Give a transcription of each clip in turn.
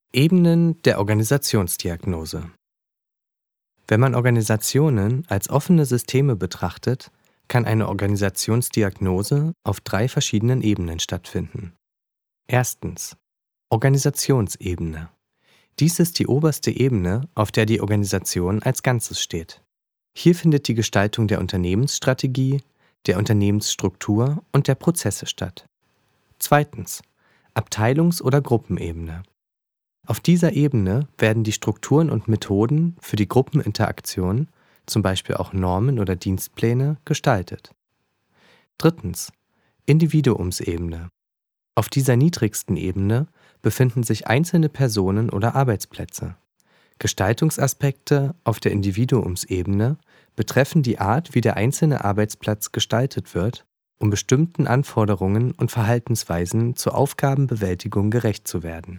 Ebenen der Organisationsdiagnose. Wenn man Organisationen als offene Systeme betrachtet, kann eine Organisationsdiagnose auf 3 verschiedenen Ebenen stattfinden. Erstens: Organisationsebene. Dies ist die oberste Ebene, auf der die Organisation als Ganzes steht. Hier findet die Gestaltung der Unternehmensstrategie, der Unternehmensstruktur und der Prozesse statt. Zweitens: Abteilungs- oder Gruppenebene. Auf dieser Ebene werden die Strukturen und Methoden für die Gruppeninteraktion, zum Beispiel auch Normen oder Dienstpläne, gestaltet. Drittens: Individuumsebene. Auf dieser niedrigsten Ebene befinden sich einzelne Personen oder Arbeitsplätze. Gestaltungsaspekte auf der Individuumsebene betreffen die Art, wie der einzelne Arbeitsplatz gestaltet wird, um bestimmten Anforderungen und Verhaltensweisen zur Aufgabenbewältigung gerecht zu werden.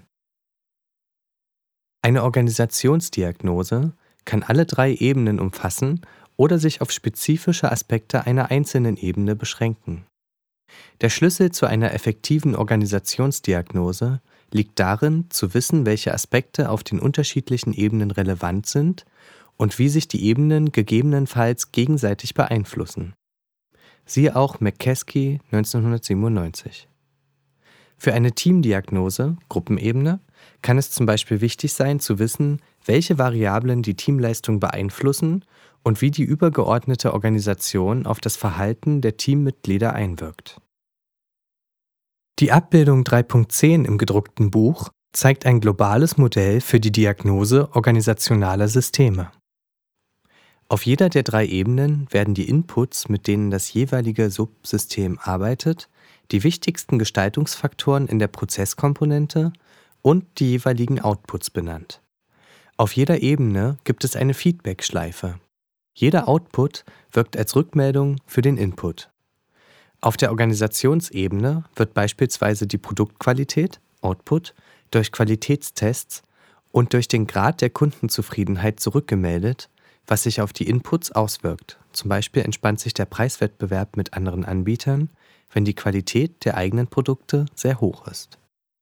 Eine Organisationsdiagnose kann alle 3 Ebenen umfassen oder sich auf spezifische Aspekte einer einzelnen Ebene beschränken. Der Schlüssel zu einer effektiven Organisationsdiagnose liegt darin, zu wissen, welche Aspekte auf den unterschiedlichen Ebenen relevant sind und wie sich die Ebenen gegebenenfalls gegenseitig beeinflussen. Siehe auch McCaskey 1997. Für eine Teamdiagnose, Gruppenebene, kann es zum Beispiel wichtig sein, zu wissen, welche Variablen die Teamleistung beeinflussen und wie die übergeordnete Organisation auf das Verhalten der Teammitglieder einwirkt. Die Abbildung 3.10 im gedruckten Buch zeigt ein globales Modell für die Diagnose organisationaler Systeme. Auf jeder der 3 Ebenen werden die Inputs, mit denen das jeweilige Subsystem arbeitet, die wichtigsten Gestaltungsfaktoren in der Prozesskomponente und die jeweiligen Outputs benannt. Auf jeder Ebene gibt es eine Feedback-Schleife. Jeder Output wirkt als Rückmeldung für den Input. Auf der Organisationsebene wird beispielsweise die Produktqualität, Output, durch Qualitätstests und durch den Grad der Kundenzufriedenheit zurückgemeldet, was sich auf die Inputs auswirkt. Zum Beispiel entspannt sich der Preiswettbewerb mit anderen Anbietern, wenn die Qualität der eigenen Produkte sehr hoch ist.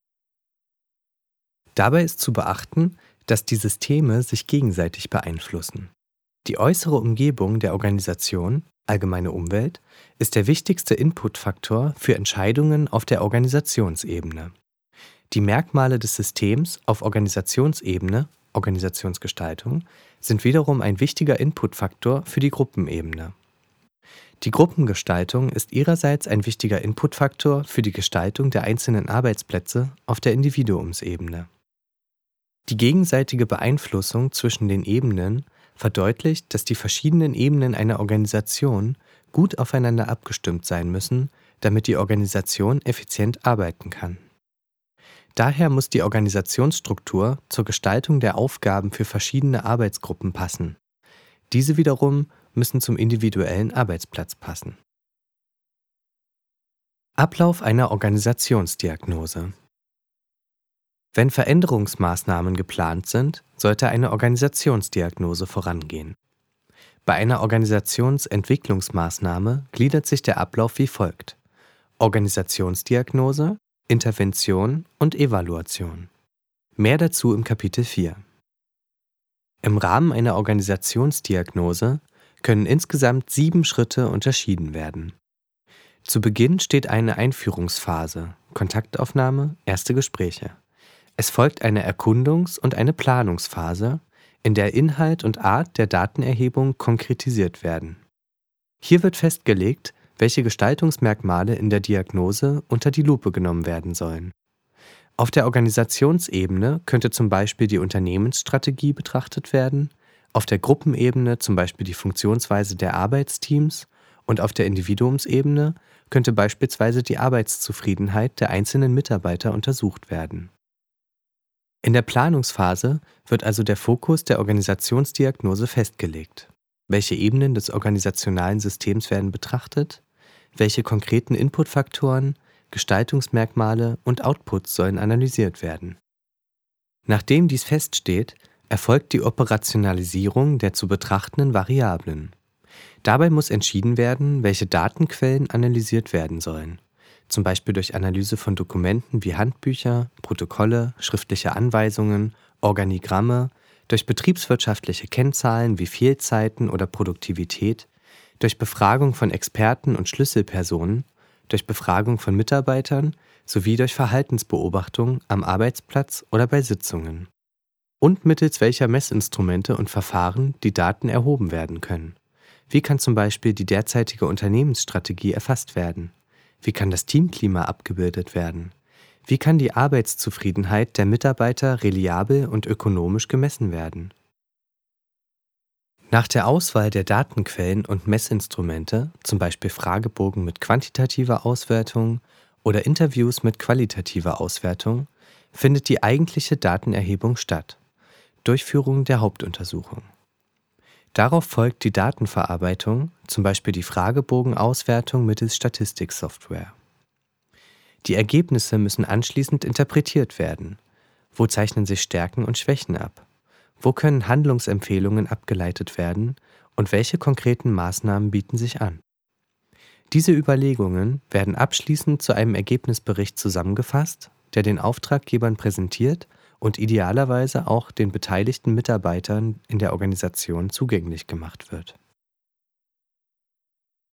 Dabei ist zu beachten, dass die Systeme sich gegenseitig beeinflussen. Die äußere Umgebung der Organisation, allgemeine Umwelt, ist der wichtigste Inputfaktor für Entscheidungen auf der Organisationsebene. Die Merkmale des Systems auf Organisationsebene, Organisationsgestaltung, sind wiederum ein wichtiger Inputfaktor für die Gruppenebene. Die Gruppengestaltung ist ihrerseits ein wichtiger Inputfaktor für die Gestaltung der einzelnen Arbeitsplätze auf der Individuumsebene. Die gegenseitige Beeinflussung zwischen den Ebenen verdeutlicht, dass die verschiedenen Ebenen einer Organisation gut aufeinander abgestimmt sein müssen, damit die Organisation effizient arbeiten kann. Daher muss die Organisationsstruktur zur Gestaltung der Aufgaben für verschiedene Arbeitsgruppen passen. Diese wiederum müssen zum individuellen Arbeitsplatz passen. Ablauf einer Organisationsdiagnose. Wenn Veränderungsmaßnahmen geplant sind, sollte eine Organisationsdiagnose vorangehen. Bei einer Organisationsentwicklungsmaßnahme gliedert sich der Ablauf wie folgt: Organisationsdiagnose, Intervention und Evaluation. Mehr dazu im Kapitel 4. Im Rahmen einer Organisationsdiagnose können insgesamt 7 Schritte unterschieden werden. Zu Beginn steht eine Einführungsphase, Kontaktaufnahme, erste Gespräche. Es folgt eine Erkundungs- und eine Planungsphase, in der Inhalt und Art der Datenerhebung konkretisiert werden. Hier wird festgelegt, welche Gestaltungsmerkmale in der Diagnose unter die Lupe genommen werden sollen. Auf der Organisationsebene könnte zum Beispiel die Unternehmensstrategie betrachtet werden, auf der Gruppenebene zum Beispiel die Funktionsweise der Arbeitsteams und auf der Individuumsebene könnte beispielsweise die Arbeitszufriedenheit der einzelnen Mitarbeiter untersucht werden. In der Planungsphase wird also der Fokus der Organisationsdiagnose festgelegt. Welche Ebenen des organisationalen Systems werden betrachtet? Welche konkreten Inputfaktoren, Gestaltungsmerkmale und Outputs sollen analysiert werden? Nachdem dies feststeht, erfolgt die Operationalisierung der zu betrachtenden Variablen. Dabei muss entschieden werden, welche Datenquellen analysiert werden sollen. zum Beispiel durch Analyse von Dokumenten wie Handbücher, Protokolle, schriftliche Anweisungen, Organigramme, durch betriebswirtschaftliche Kennzahlen wie Fehlzeiten oder Produktivität, durch Befragung von Experten und Schlüsselpersonen, durch Befragung von Mitarbeitern sowie durch Verhaltensbeobachtung am Arbeitsplatz oder bei Sitzungen. Und mittels welcher Messinstrumente und Verfahren die Daten erhoben werden können. Wie kann zum Beispiel die derzeitige Unternehmensstrategie erfasst werden? Wie kann das Teamklima abgebildet werden? Wie kann die Arbeitszufriedenheit der Mitarbeiter reliabel und ökonomisch gemessen werden? Nach der Auswahl der Datenquellen und Messinstrumente, zum Beispiel Fragebogen mit quantitativer Auswertung oder Interviews mit qualitativer Auswertung, findet die eigentliche Datenerhebung statt. Durchführung der Hauptuntersuchung. Darauf folgt die Datenverarbeitung, zum Beispiel die Fragebogenauswertung mittels Statistiksoftware. Die Ergebnisse müssen anschließend interpretiert werden. Wo zeichnen sich Stärken und Schwächen ab? Wo können Handlungsempfehlungen abgeleitet werden und welche konkreten Maßnahmen bieten sich an? Diese Überlegungen werden abschließend zu einem Ergebnisbericht zusammengefasst, der den Auftraggebern präsentiert und idealerweise auch den beteiligten Mitarbeitern in der Organisation zugänglich gemacht wird.